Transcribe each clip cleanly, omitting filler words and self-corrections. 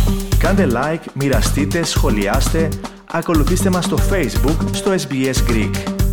Κάντε like, μοιραστείτε, σχολιάστε, ακολουθήστε μας στο Facebook, στο SBS Greek.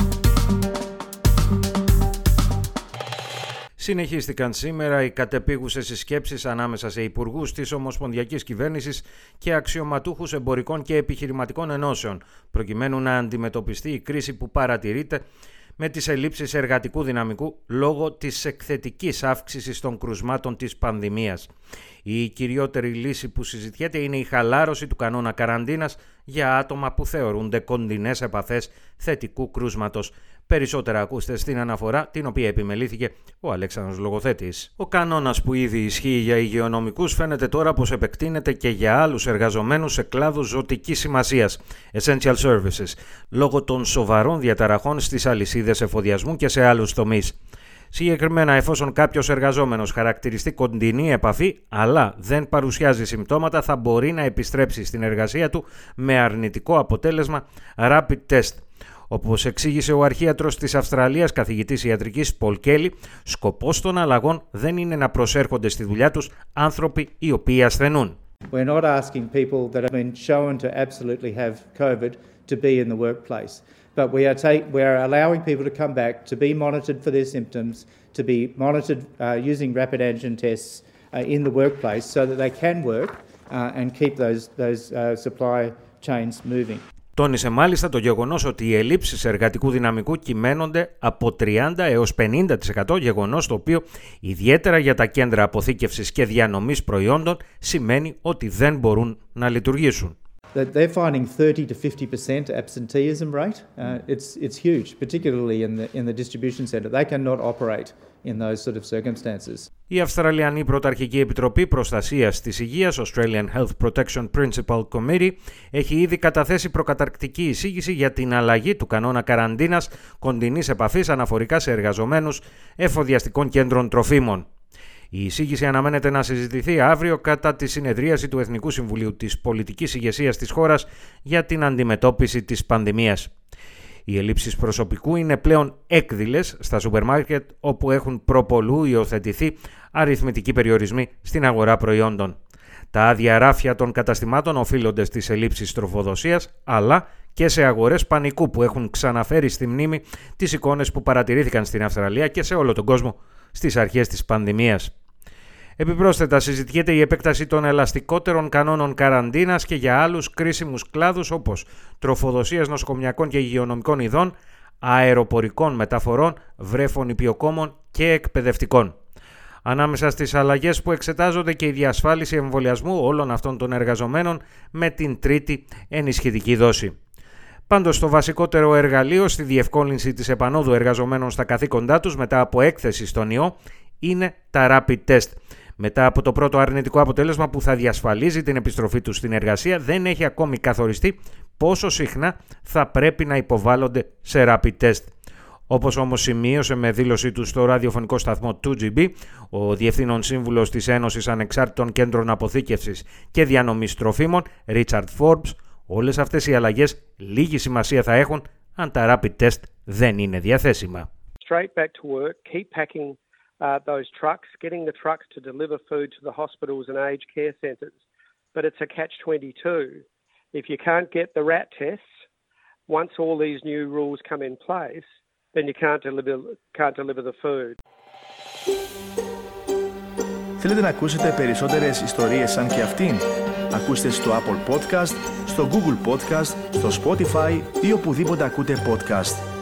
Συνεχίστηκαν σήμερα οι κατεπίγουσες συσκέψεις ανάμεσα σε υπουργούς της Ομοσπονδιακής Κυβέρνησης και αξιωματούχους εμπορικών και επιχειρηματικών ενώσεων, προκειμένου να αντιμετωπιστεί η κρίση που παρατηρείται με τις ελλείψεις εργατικού δυναμικού λόγω της εκθετικής αύξησης των κρουσμάτων της πανδημίας. Η κυριότερη λύση που συζητιέται είναι η χαλάρωση του κανόνα καραντίνας για άτομα που θεωρούνται κοντινές επαφές θετικού κρούσματος. Περισσότερα ακούστε στην αναφορά την οποία επιμελήθηκε ο Αλέξανδρος Λογοθέτης. Ο κανόνας που ήδη ισχύει για υγειονομικούς φαίνεται τώρα πως επεκτείνεται και για άλλους εργαζομένους σε κλάδους ζωτικής σημασίας, essential services, λόγω των σοβαρών διαταραχών στις αλυσίδες εφοδιασμού και σε άλλους τομείς. Συγκεκριμένα, εφόσον κάποιος εργαζόμενος χαρακτηριστεί κοντινή επαφή αλλά δεν παρουσιάζει συμπτώματα, θα μπορεί να επιστρέψει στην εργασία του με αρνητικό αποτέλεσμα rapid test. Όπως εξήγησε ο αρχίατρος της Αυστραλίας, καθηγητής ιατρικής Πολ Κέλλι, σκοπός των αλλαγών δεν είναι να προσέρχονται στη δουλειά τους άνθρωποι οι οποίοι ασθενούν. We're not asking people that have been shown to absolutely have COVID to be in the workplace, but we are allowing people to come back to be monitored for their symptoms, to be monitored using rapid antigen tests in the workplace so that they can work and keep those supply chains moving. Τόνισε μάλιστα το γεγονός ότι οι ελλείψεις εργατικού δυναμικού κυμαίνονται από 30% έως 50%, γεγονός το οποίο ιδιαίτερα για τα κέντρα αποθήκευσης και διανομής προϊόντων σημαίνει ότι δεν μπορούν να λειτουργήσουν. They're finding 30 to 50% absenteeism rate. It's huge, particularly in the distribution centre. They cannot operate in those sort of circumstances. Η Αυστραλιανή Πρωταρχική Επιτροπή Προστασίας της Υγείας, Australian Health Protection Principal Committee, έχει ήδη καταθέσει προκαταρκτική εισήγηση για την αλλαγή του κανόνα καραντίνας κοντινής επαφής αναφορικά σε εργαζομένους εφοδιαστικών κέντρων τροφίμων. Η εισήγηση αναμένεται να συζητηθεί αύριο κατά τη συνεδρίαση του Εθνικού Συμβουλίου της Πολιτικής Ηγεσίας της χώρας για την αντιμετώπιση της πανδημίας. Οι ελλείψεις προσωπικού είναι πλέον έκδηλες στα σούπερ μάρκετ, όπου έχουν προπολού υιοθετηθεί αριθμητικοί περιορισμοί στην αγορά προϊόντων. Τα άδεια ράφια των καταστημάτων οφείλονται στις ελλείψεις τροφοδοσίας, αλλά και σε αγορές πανικού που έχουν ξαναφέρει στη μνήμη τις εικόνες που παρατηρήθηκαν στην Αυστραλία και σε όλο τον κόσμο στις αρχές της πανδημίας. Επιπρόσθετα, συζητιέται η επέκταση των ελαστικότερων κανόνων καραντίνας και για άλλους κρίσιμους κλάδους όπως τροφοδοσίας νοσοκομιακών και υγειονομικών ειδών, αεροπορικών μεταφορών, βρέφων υπιοκόμων και εκπαιδευτικών. Ανάμεσα στις αλλαγές που εξετάζονται και η διασφάλιση εμβολιασμού όλων αυτών των εργαζομένων με την τρίτη ενισχυτική δόση. Πάντως, το βασικότερο εργαλείο στη διευκόλυνση της επανόδου εργαζομένων στα καθήκοντά τους μετά από έκθεση στον ιό είναι τα rapid test. Μετά από το πρώτο αρνητικό αποτέλεσμα που θα διασφαλίζει την επιστροφή τους στην εργασία, δεν έχει ακόμη καθοριστεί πόσο συχνά θα πρέπει να υποβάλλονται σε rapid test. Όπως όμως σημείωσε με δήλωσή του στο ραδιοφωνικό σταθμό 2GB, ο Διευθύνων Σύμβουλος της Ένωσης Ανεξάρτητων Κέντρων Αποθήκευσης και Διανομής Τροφίμων, Richard Forbes, όλες αυτές οι αλλαγές λίγη σημασία θα έχουν αν τα rapid test δεν είναι διαθέσιμα. Straight back to work, keep packing those trucks, getting the trucks to deliver food to the hospitals and aged care centres. But it's a catch-22. If you can't get the RAT tests, once all these new rules come in place, then you can't deliver the food. Θέλετε να ακούσετε περισσότερες ιστορίες σαν και αυτήν? Ακούστε στο Apple Podcast, στο Google Podcast, στο Spotify ή οπουδήποτε ακούτε podcast.